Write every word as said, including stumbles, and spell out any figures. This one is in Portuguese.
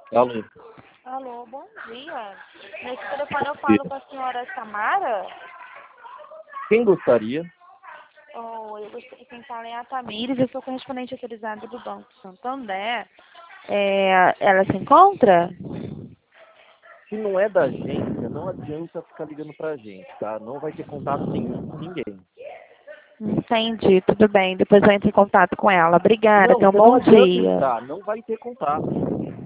Alô. Alô, bom dia. Nesse telefone eu falo com a senhora Samara? Quem gostaria? Oh, eu gostaria quem fala é a Tamires, eu sou correspondente autorizada do Banco Santander. É, ela se encontra? Se não é da agência, não adianta ficar ligando pra gente, tá? Não vai ter contato nenhum com ninguém. Entendi, tudo bem. Depois eu entro em contato com ela. Obrigada, Não, tenha um você não bom adianta dia. entrar, não vai ter contato.